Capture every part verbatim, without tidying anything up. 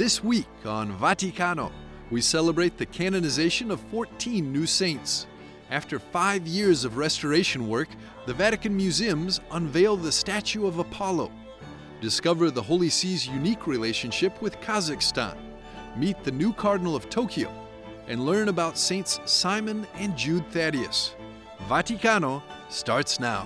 This week on Vaticano, we celebrate the canonization of fourteen new saints. After five years of restoration work, the Vatican Museums unveil the statue of Apollo. Discover the Holy See's unique relationship with Kazakhstan. Meet the new Cardinal of Tokyo, and learn about Saints Simon and Jude Thaddeus. Vaticano starts now.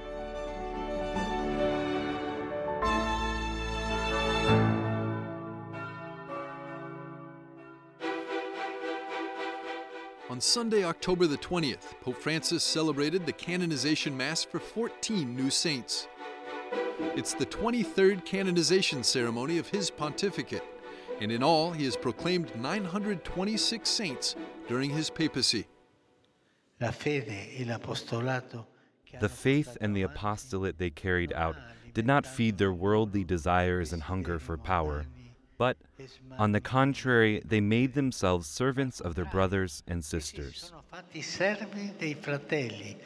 On Sunday, October the twentieth, Pope Francis celebrated the canonization Mass for fourteen new saints. It's the twenty-third canonization ceremony of his pontificate, and in all, he has proclaimed nine hundred twenty-six saints during his papacy. The faith and the apostolate they carried out did not feed their worldly desires and hunger for power, but, on the contrary, they made themselves servants of their brothers and sisters. The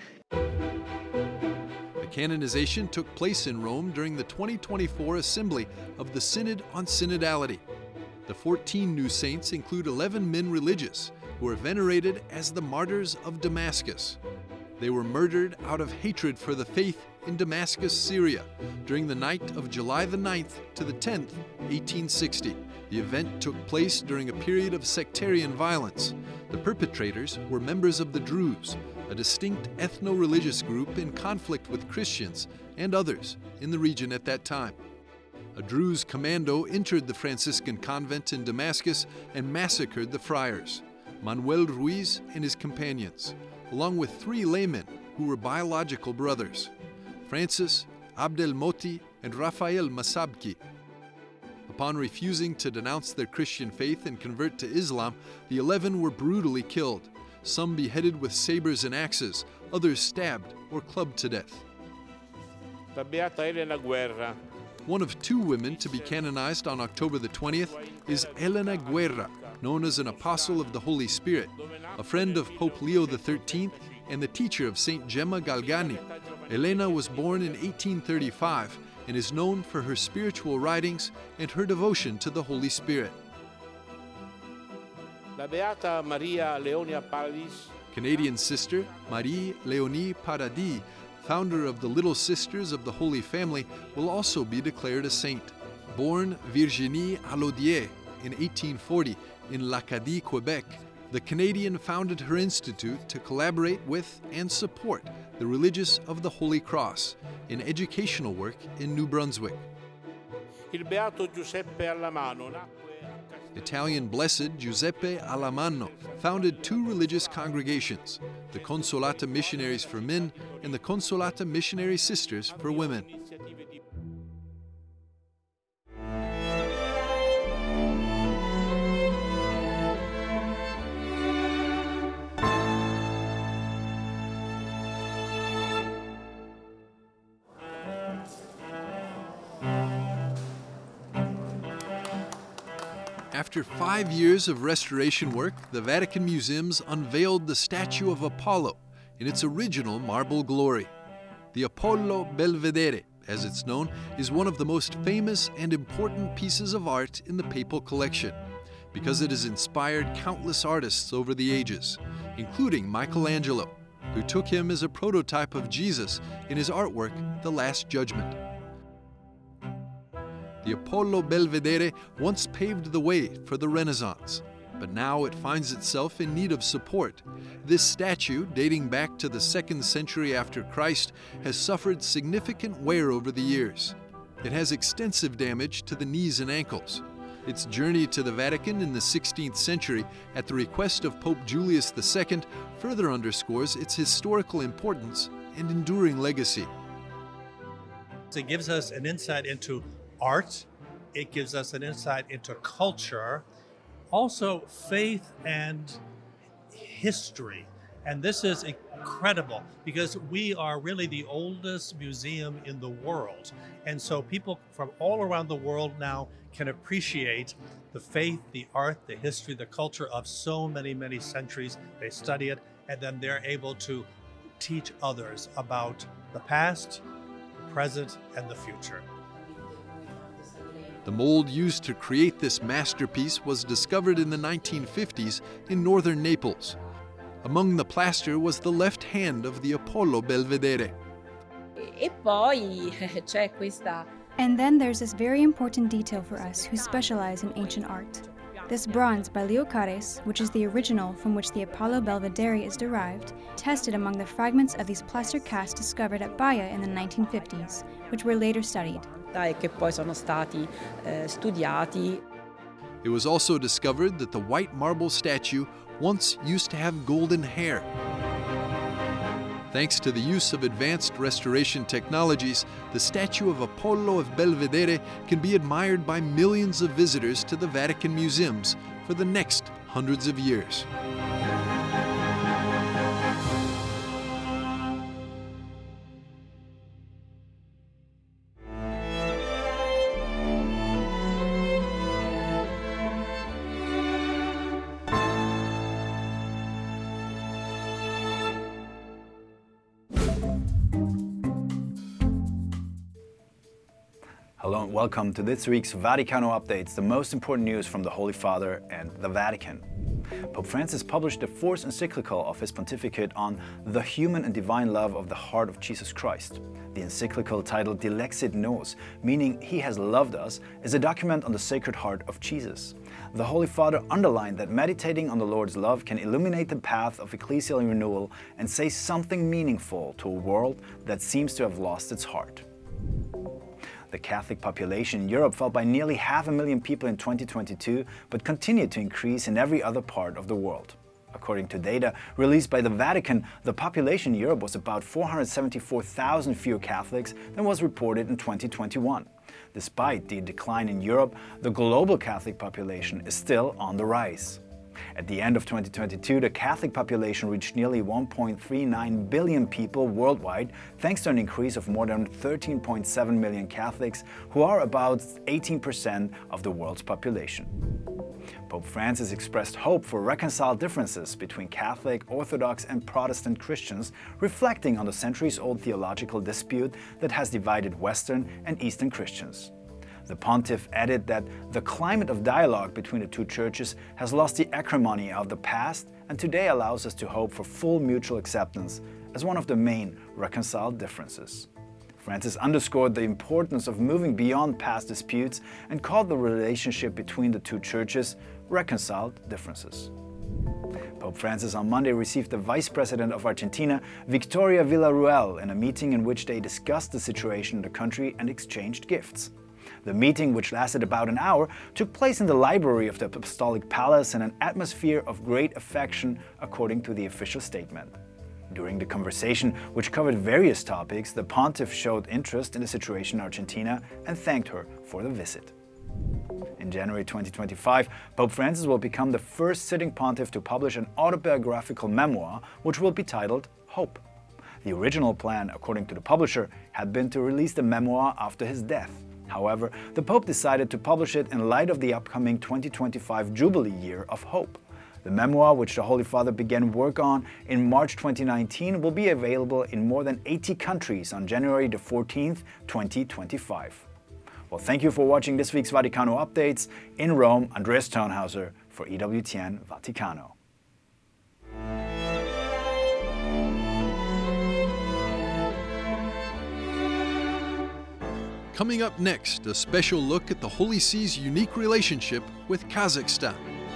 canonization took place in Rome during the twenty twenty-four assembly of the Synod on Synodality. The fourteen new saints include eleven men religious who are venerated as the martyrs of Damascus. They were murdered out of hatred for the faith in Damascus, Syria, during the night of July the ninth to the tenth, eighteen sixty. The event took place during a period of sectarian violence. The perpetrators were members of the Druze, a distinct ethno-religious group in conflict with Christians and others in the region at that time. A Druze commando entered the Franciscan convent in Damascus and massacred the friars, Manuel Ruiz and his companions, along with three laymen who were biological brothers, Francis, Abdel Moti, and Rafael Masabki. Upon refusing to denounce their Christian faith and convert to Islam, the eleven were brutally killed, some beheaded with sabers and axes, others stabbed or clubbed to death. La Beata Elena Guerra. One of two women to be canonized on October the twentieth is Elena Guerra, known as an apostle of the Holy Spirit, a friend of Pope Leo the thirteenth and the teacher of Saint Gemma Galgani. Elena was born in eighteen thirty-five and is known for her spiritual writings and her devotion to the Holy Spirit. La Beata Maria Leonia Paradis. Canadian sister Marie Leonie Paradis, founder of the Little Sisters of the Holy Family, will also be declared a saint. Born Virginie Allodier in eighteen forty in L'Acadie, Quebec, the Canadian founded her institute to collaborate with and support the religious of the Holy Cross in educational work in New Brunswick. Il Beato Giuseppe Allamano nacque a Italian Blessed Giuseppe Alamanno founded two religious congregations, the Consolata Missionaries for Men and the Consolata Missionary Sisters for Women. After five years of restoration work, the Vatican Museums unveiled the statue of Apollo in its original marble glory. The Apollo Belvedere, as it's known, is one of the most famous and important pieces of art in the papal collection because it has inspired countless artists over the ages, including Michelangelo, who took him as a prototype of Jesus in his artwork, The Last Judgment. The Apollo Belvedere once paved the way for the Renaissance, but now it finds itself in need of support. This statue, dating back to the second century after Christ, has suffered significant wear over the years. It has extensive damage to the knees and ankles. Its journey to the Vatican in the sixteenth century at the request of Pope Julius the Second further underscores its historical importance and enduring legacy. It gives us an insight into art, it gives us an insight into culture, also faith and history. And this is incredible because we are really the oldest museum in the world. And so people from all around the world now can appreciate the faith, the art, the history, the culture of so many, many centuries. They study it, and then they're able to teach others about the past, the present, and the future. The mold used to create this masterpiece was discovered in the nineteen fifties in northern Naples. Among the plaster was the left hand of the Apollo Belvedere. E poi c'è questa. And then there's this very important detail for us who specialize in ancient art. This bronze by Leo Cares, which is the original from which the Apollo Belvedere is derived, tested among the fragments of these plaster casts discovered at Baia in the nineteen fifties, which were later studied. E che poi sono stati eh, studiati. It was also discovered that the white marble statue once used to have golden hair. Thanks to the use of advanced restoration technologies, the statue of Apollo of Belvedere can be admired by millions of visitors to the Vatican museums for the next hundreds of years. Hello and welcome to this week's Vaticano Updates, the most important news from the Holy Father and the Vatican. Pope Francis published the fourth encyclical of his pontificate on the human and divine love of the heart of Jesus Christ. The encyclical, titled Dilexit Nos, meaning He has loved us, is a document on the Sacred Heart of Jesus. The Holy Father underlined that meditating on the Lord's love can illuminate the path of ecclesial renewal and say something meaningful to a world that seems to have lost its heart. The Catholic population in Europe fell by nearly half a million people in twenty twenty-two, but continued to increase in every other part of the world. According to data released by the Vatican, the population in Europe was about four hundred seventy-four thousand fewer Catholics than was reported in twenty twenty-one. Despite the decline in Europe, the global Catholic population is still on the rise. At the end of twenty twenty-two, the Catholic population reached nearly one point three nine billion people worldwide, thanks to an increase of more than thirteen point seven million Catholics, who are about eighteen percent of the world's population. Pope Francis expressed hope for reconciled differences between Catholic, Orthodox and Protestant Christians, reflecting on the centuries-old theological dispute that has divided Western and Eastern Christians. The pontiff added that the climate of dialogue between the two churches has lost the acrimony of the past and today allows us to hope for full mutual acceptance as one of the main reconciled differences. Francis underscored the importance of moving beyond past disputes and called the relationship between the two churches reconciled differences. Pope Francis on Monday received the Vice President of Argentina, Victoria Villarruel, in a meeting in which they discussed the situation in the country and exchanged gifts. The meeting, which lasted about an hour, took place in the library of the Apostolic Palace in an atmosphere of great affection, according to the official statement. During the conversation, which covered various topics, the pontiff showed interest in the situation in Argentina and thanked her for the visit. In January twenty twenty-five, Pope Francis will become the first sitting pontiff to publish an autobiographical memoir, which will be titled Hope. The original plan, according to the publisher, had been to release the memoir after his death. However, the Pope decided to publish it in light of the upcoming twenty twenty-five Jubilee Year of Hope. The memoir, which the Holy Father began work on in March twenty nineteen, will be available in more than eighty countries on January the fourteenth, twenty twenty-five. Well, thank you for watching this week's Vaticano Updates. In Rome, Andreas Turnhauser for E W T N Vaticano. Coming up next, a special look at the Holy See's unique relationship with Kazakhstan.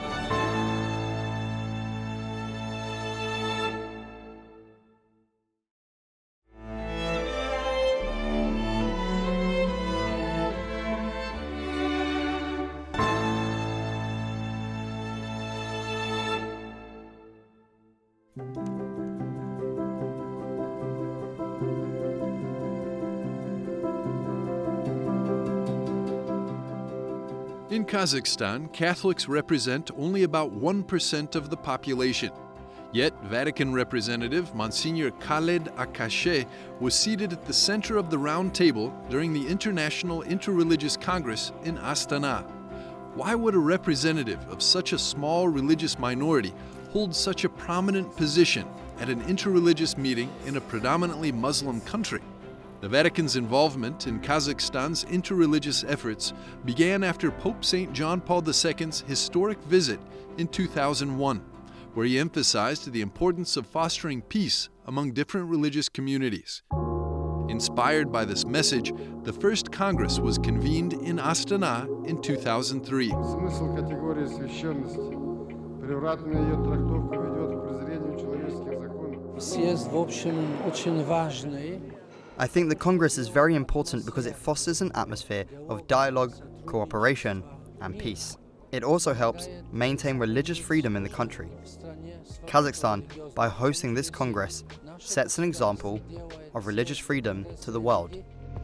In Kazakhstan, Catholics represent only about one percent of the population. Yet, Vatican representative Monsignor Khaled Akashe was seated at the center of the round table during the International Interreligious Congress in Astana. Why would a representative of such a small religious minority hold such a prominent position at an interreligious meeting in a predominantly Muslim country? The Vatican's involvement in Kazakhstan's interreligious efforts began after Pope Saint John Paul the Second's historic visit in two thousand one, where he emphasized the importance of fostering peace among different religious communities. Inspired by this message, the first Congress was convened in Astana in two thousand three. Смысл категории священности, превратная ее трактовка ведет к презрению человеческих законов. Съезд, в общем, очень важный. I think the Congress is very important because it fosters an atmosphere of dialogue, cooperation, and peace. It also helps maintain religious freedom in the country. Kazakhstan, by hosting this Congress, sets an example of religious freedom to the world.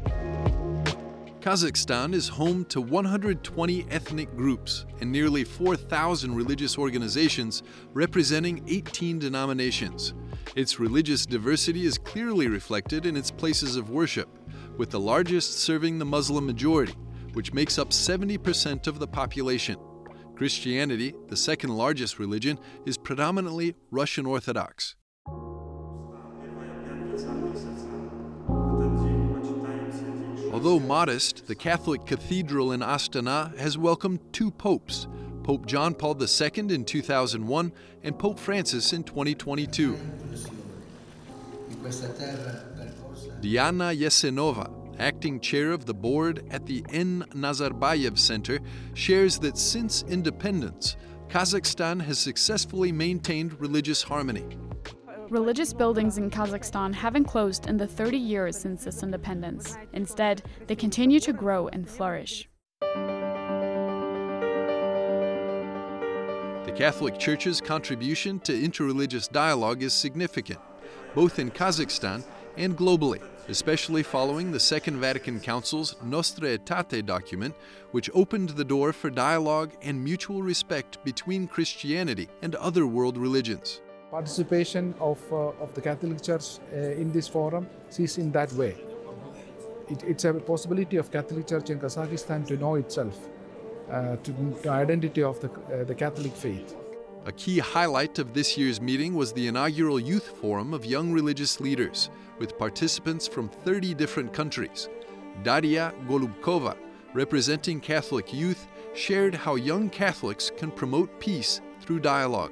Kazakhstan is home to one hundred twenty ethnic groups and nearly four thousand religious organizations representing eighteen denominations. Its religious diversity is clearly reflected in its places of worship, with the largest serving the Muslim majority, which makes up seventy percent of the population. Christianity, the second largest religion, is predominantly Russian Orthodox. Although modest, the Catholic Cathedral in Astana has welcomed two popes, Pope John Paul the Second in two thousand one and Pope Francis in twenty twenty-two. Diana Yesenova, acting chair of the board at the N. Nazarbayev Center, shares that since independence, Kazakhstan has successfully maintained religious harmony. Religious buildings in Kazakhstan haven't closed in the thirty years since its independence. Instead, they continue to grow and flourish. The Catholic Church's contribution to interreligious dialogue is significant, both in Kazakhstan and globally, especially following the Second Vatican Council's Nostra Aetate document, which opened the door for dialogue and mutual respect between Christianity and other world religions. Participation of, uh, of the Catholic Church uh, in this forum sees in that way. It, it's a possibility of Catholic Church in Kazakhstan to know itself, uh, to the identity of the, uh, the Catholic faith. A key highlight of this year's meeting was the inaugural Youth Forum of Young Religious Leaders, with participants from thirty different countries. Daria Golubkova, representing Catholic youth, shared how young Catholics can promote peace through dialogue.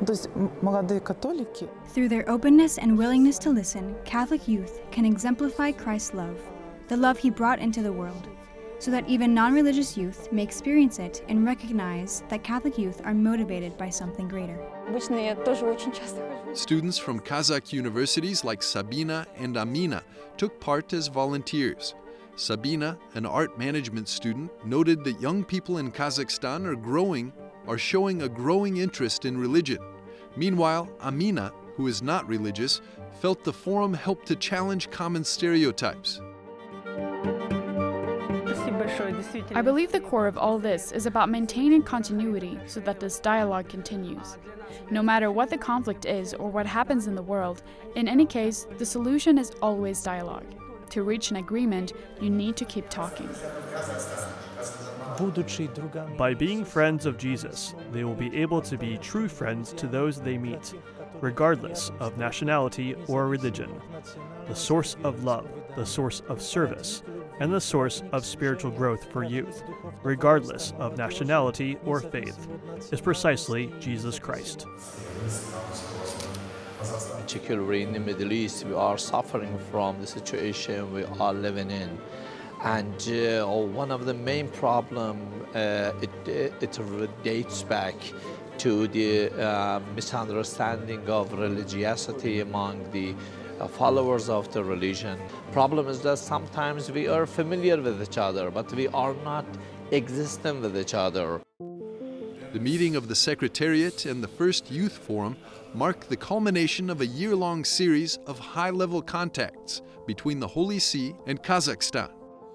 Through their openness and willingness to listen, Catholic youth can exemplify Christ's love, the love he brought into the world, so that even non-religious youth may experience it and recognize that Catholic youth are motivated by something greater. Students from Kazakh universities like Sabina and Amina took part as volunteers. Sabina, an art management student, noted that young people in Kazakhstan are growing, are showing a growing interest in religion. Meanwhile, Amina, who is not religious, felt the forum helped to challenge common stereotypes. I believe the core of all this is about maintaining continuity so that this dialogue continues. No matter what the conflict is or what happens in the world, in any case, the solution is always dialogue. To reach an agreement, you need to keep talking. By being friends of Jesus, they will be able to be true friends to those they meet, regardless of nationality or religion. The source of love, the source of service, and the source of spiritual growth for youth, regardless of nationality or faith, is precisely Jesus Christ. Particularly in the Middle East, we are suffering from the situation we are living in. And uh, one of the main problems, uh, it, it dates back to the uh, misunderstanding of religiosity among the uh, followers of the religion. Problem is that sometimes we are familiar with each other, but we are not existing with each other. The meeting of the Secretariat and the first Youth Forum marked the culmination of a year-long series of high-level contacts between the Holy See and Kazakhstan.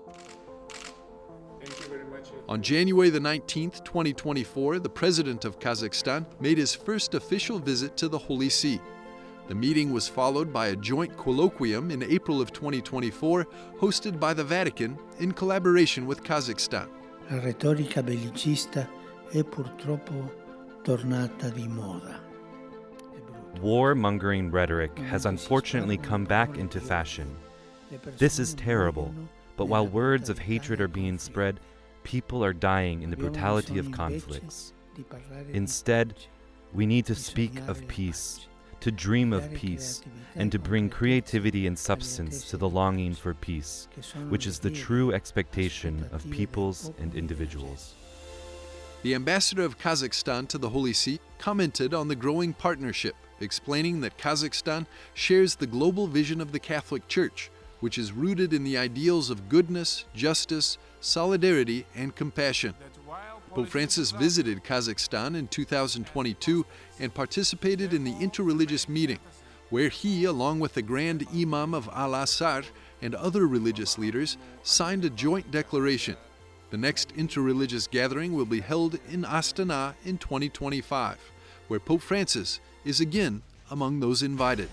On January the nineteenth, twenty twenty-four, the President of Kazakhstan made his first official visit to the Holy See. The meeting was followed by a joint colloquium in April of twenty twenty-four, hosted by the Vatican in collaboration with Kazakhstan. La retorica bellicista è purtroppo tornata di moda. War-mongering rhetoric has unfortunately come back into fashion. This is terrible, but while words of hatred are being spread, people are dying in the brutality of conflicts. Instead, we need to speak of peace, to dream of peace, and to bring creativity and substance to the longing for peace, which is the true expectation of peoples and individuals. The ambassador of Kazakhstan to the Holy See commented on the growing partnership, explaining that Kazakhstan shares the global vision of the Catholic Church, which is rooted in the ideals of goodness, justice, solidarity, and compassion. Pope Francis visited Kazakhstan in two thousand twenty-two and participated in the interreligious meeting, where he, along with the Grand Imam of Al-Azhar and other religious leaders, signed a joint declaration. The next interreligious gathering will be held in Astana in twenty twenty-five, where Pope Francis is again among those invited.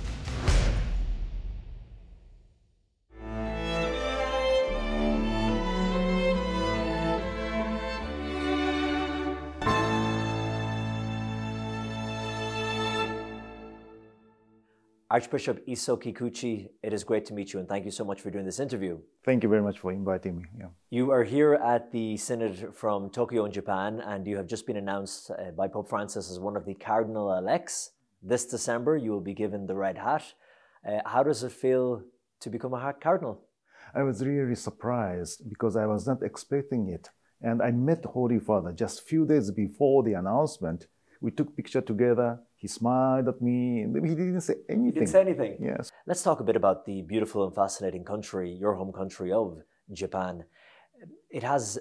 Archbishop Isso Kikuchi, it is great to meet you, and thank you so much for doing this interview. Thank you very much for inviting me. Yeah. You are here at the Synod from Tokyo in Japan, and you have just been announced uh, by Pope Francis as one of the cardinal elects. This December, you will be given the red hat. Uh, how does it feel to become a cardinal? I was really surprised because I was not expecting it. And I met Holy Father just a few days before the announcement. We took picture together. He smiled at me, and he didn't say anything. He didn't say anything? Yes. Let's talk a bit about the beautiful and fascinating country, your home country of Japan. It has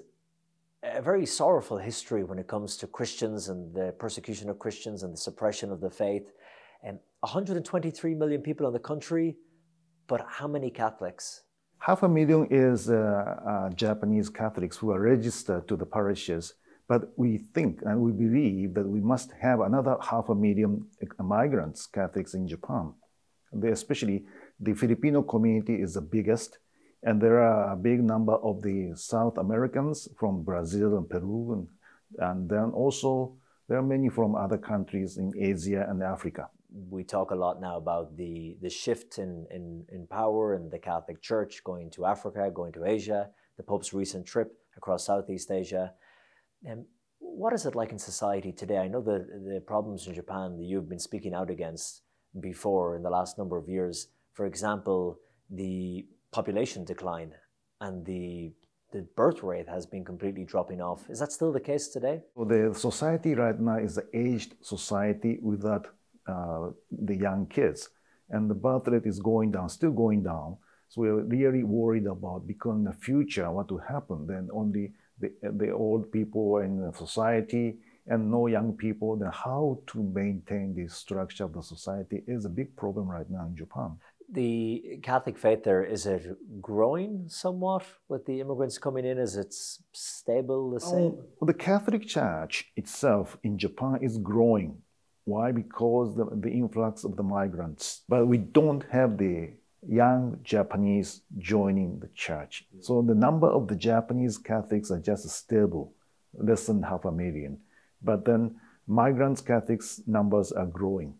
a very sorrowful history when it comes to Christians and the persecution of Christians and the suppression of the faith. And one hundred twenty-three million people in the country, but how many Catholics? Half a million is uh, uh, Japanese Catholics who are registered to the parishes. But we think and we believe that we must have another half a million migrants, Catholics in Japan. They, especially the Filipino community is the biggest, and there are a big number of the South Americans from Brazil and Peru, and, and then also there are many from other countries in Asia and Africa. We talk a lot now about the, the shift in, in, in power in the Catholic Church, going to Africa, going to Asia, the Pope's recent trip across Southeast Asia. Um, what is it like in society today? I know the, the problems in Japan that you've been speaking out against before in the last number of years. For example, the population decline and the, the birth rate has been completely dropping off. Is that still the case today? Well, the society right now is an aged society without uh, the young kids. And the birth rate is going down, still going down. So we're really worried about, because in the future, what will happen? Then only The, the old people in the society and no young people, then how to maintain the structure of the society is a big problem right now in Japan. The Catholic faith there, is it growing somewhat with the immigrants coming in? Is it stable, the same? Um, well, the Catholic Church itself in Japan is growing. Why? Because the, the influx of the migrants. But we don't have the young Japanese joining the church. So the number of the Japanese Catholics are just stable, less than half a million. But then migrants Catholics numbers are growing.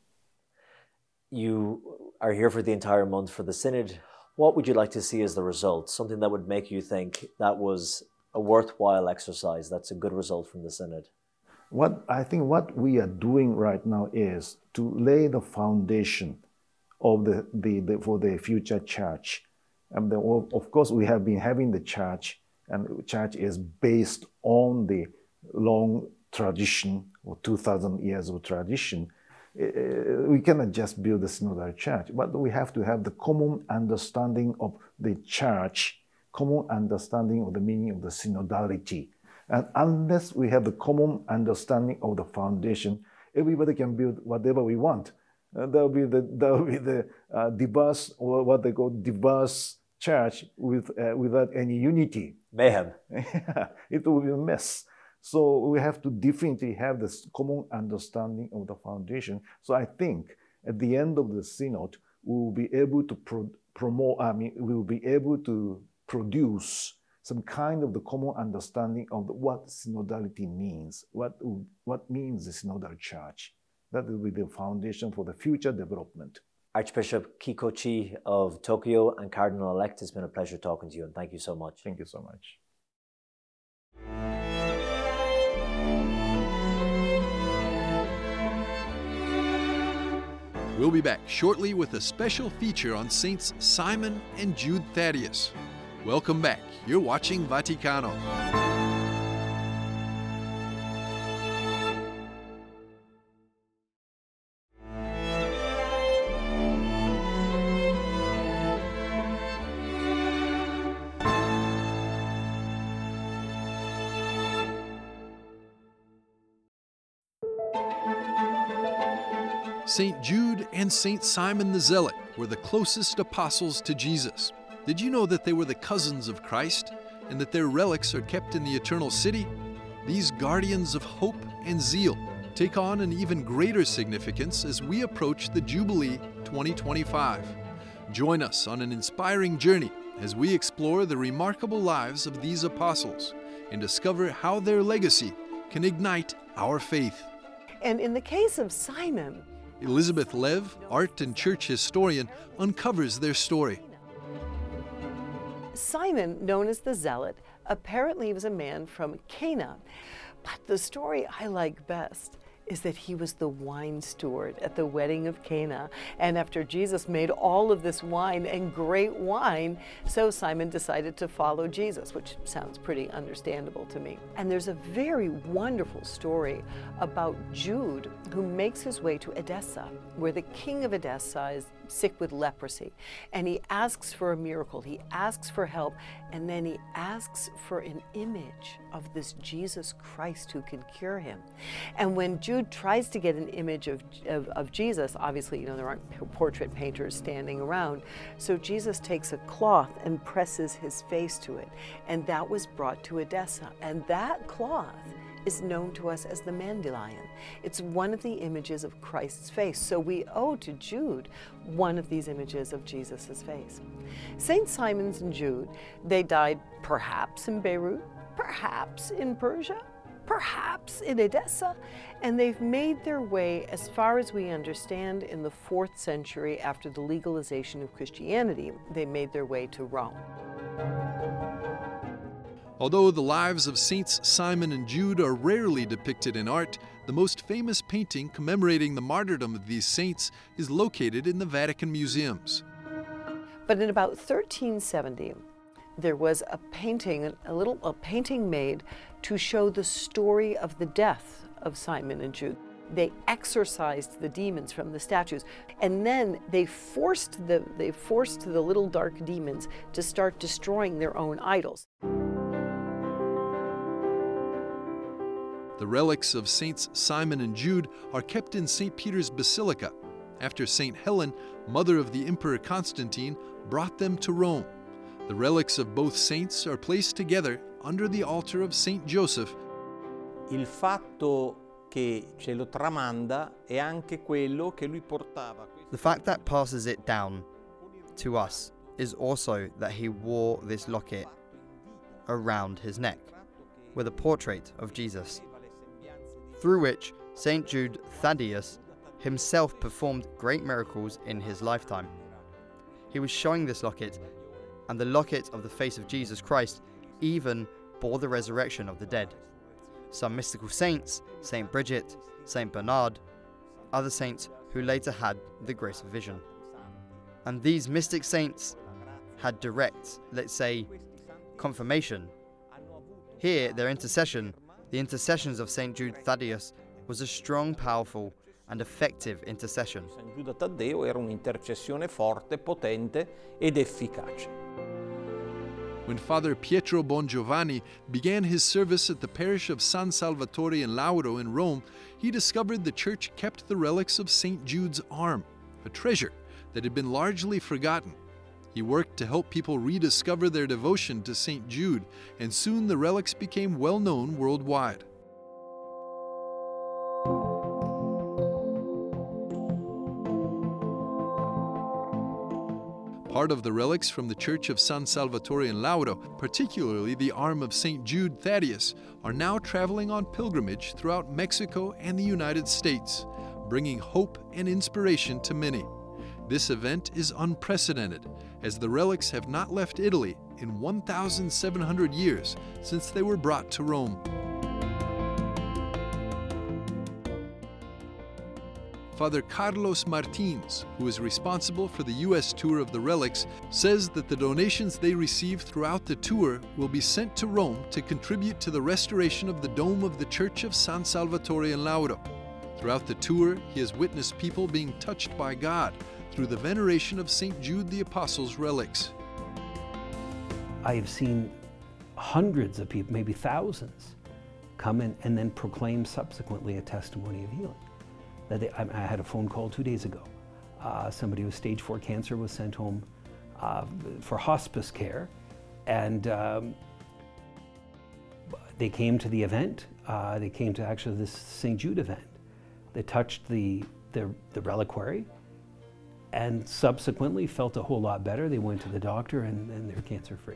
You are here for the entire month for the Synod. What would you like to see as the result? Something that would make you think that was a worthwhile exercise, that's a good result from the Synod? What I think what we are doing right now is to lay the foundation of the, the, the for the future church. And the, of course, we have been having the church, and the church is based on the long tradition, or two thousand years of tradition. Uh, we cannot just build a synodal church, but we have to have the common understanding of the church, common understanding of the meaning of the synodality. And unless we have the common understanding of the foundation, everybody can build whatever we want. Uh, that will be the that will be the uh, diverse, or what they call diverse church with uh, without any unity. Mayhem. It will be a mess. So we have to definitely have this common understanding of the foundation. So I think at the end of the synod, we will be able to pro promote. I mean, we will be able to produce some kind of the common understanding of the, what synodality means. What what means the synodal church? That will be the foundation for the future development. Archbishop Kikochi of Tokyo and Cardinal-elect, it's been a pleasure talking to you, and thank you so much. Thank you so much. We'll be back shortly with a special feature on Saints Simon and Jude Thaddeus. Welcome back. You're watching Vaticano. Saint Jude and Saint Simon the Zealot were the closest apostles to Jesus. Did you know that they were the cousins of Christ and that their relics are kept in the eternal city? These guardians of hope and zeal take on an even greater significance as we approach the Jubilee twenty twenty-five. Join us on an inspiring journey as we explore the remarkable lives of these apostles and discover how their legacy can ignite our faith. And in the case of Simon, Elizabeth Lev, art and church historian, uncovers their story. Simon, known as the Zealot, apparently was a man from Cana. But the story I like best is that he was the wine steward at the wedding of Cana. And after Jesus made all of this wine, and great wine, so Simon decided to follow Jesus, which sounds pretty understandable to me. And there's a very wonderful story about Jude, who makes his way to Edessa, where the king of Edessa is sick with leprosy. And he asks for a miracle, he asks for help, and then he asks for an image of this Jesus Christ who can cure him. And when Jude tries to get an image of, of, of Jesus, obviously, you know, there aren't portrait painters standing around, so Jesus takes a cloth and presses his face to it. And that was brought to Edessa. And that cloth is known to us as the Mandylion. It's one of the images of Christ's face. So we owe to Jude one of these images of Jesus' face. Saint Simon's and Jude, they died perhaps in Beirut, perhaps in Persia, perhaps in Edessa, and they've made their way, as far as we understand, in the fourth century after the legalization of Christianity. They made their way to Rome. Although the lives of Saints Simon and Jude are rarely depicted in art, the most famous painting commemorating the martyrdom of these saints is located in the Vatican museums. But in about thirteen seventy, there was a painting, a little a painting made to show the story of the death of Simon and Jude. They exorcised the demons from the statues, and then they forced the, they forced the little dark demons to start destroying their own idols. The relics of Saints Simon and Jude are kept in Saint Peter's Basilica, after Saint Helen, mother of the Emperor Constantine, brought them to Rome. The relics of both saints are placed together under the altar of Saint Joseph. Il fatto che ce lo tramanda è anche quello che lui portava. The fact that passes it down to us is also that he wore this locket around his neck with a portrait of Jesus, through which Saint Jude Thaddeus himself performed great miracles in his lifetime. He was showing this locket, and the locket of the face of Jesus Christ even bore the resurrection of the dead. Some mystical saints, Saint Bridget, Saint Bernard, other saints who later had the grace of vision. And these mystic saints had direct, let's say, confirmation. Here, their intercession, the intercessions of Saint Jude Thaddeus, was a strong, powerful, and effective intercession. San Giuda Taddeo era un'intercessione forte, potente ed efficace. When Father Pietro Bongiovanni began his service at the parish of San Salvatore in Lauro in Rome, he discovered the church kept the relics of Saint Jude's arm, a treasure that had been largely forgotten. He worked to help people rediscover their devotion to Saint Jude, and soon the relics became well known worldwide. Part of the relics from the Church of San Salvatore in Lauro, particularly the arm of Saint Jude Thaddeus, are now traveling on pilgrimage throughout Mexico and the United States, bringing hope and inspiration to many. This event is unprecedented, as the relics have not left Italy in one thousand seven hundred years since they were brought to Rome. Father Carlos Martins, who is responsible for the U S tour of the relics, says that the donations they receive throughout the tour will be sent to Rome to contribute to the restoration of the dome of the Church of San Salvatore in Lauro. Throughout the tour, he has witnessed people being touched by God through the veneration of Saint Jude the Apostle's relics. I have seen hundreds of people, maybe thousands, come in and then proclaim subsequently a testimony of healing. That they, I, I had a phone call two days ago. Uh, somebody with stage four cancer was sent home uh, for hospice care, and um, they came to the event. Uh, they came to actually this Saint Jude event. They touched the, the, the reliquary and subsequently felt a whole lot better. They went to the doctor and, and they're cancer-free.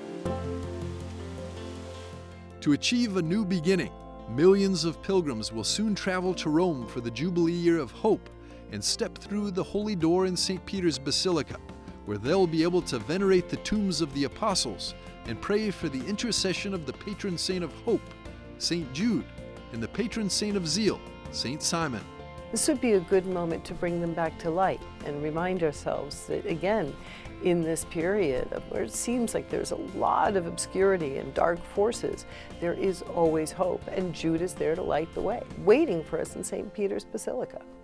To achieve a new beginning, millions of pilgrims will soon travel to Rome for the Jubilee Year of Hope and step through the Holy Door in Saint Peter's Basilica, where they'll be able to venerate the tombs of the apostles and pray for the intercession of the patron saint of hope, Saint Jude, and the patron saint of zeal, Saint Simon. This would be a good moment to bring them back to light and remind ourselves that, again, in this period of where it seems like there's a lot of obscurity and dark forces, there is always hope, and Jude is there to light the way, waiting for us in Saint Peter's Basilica.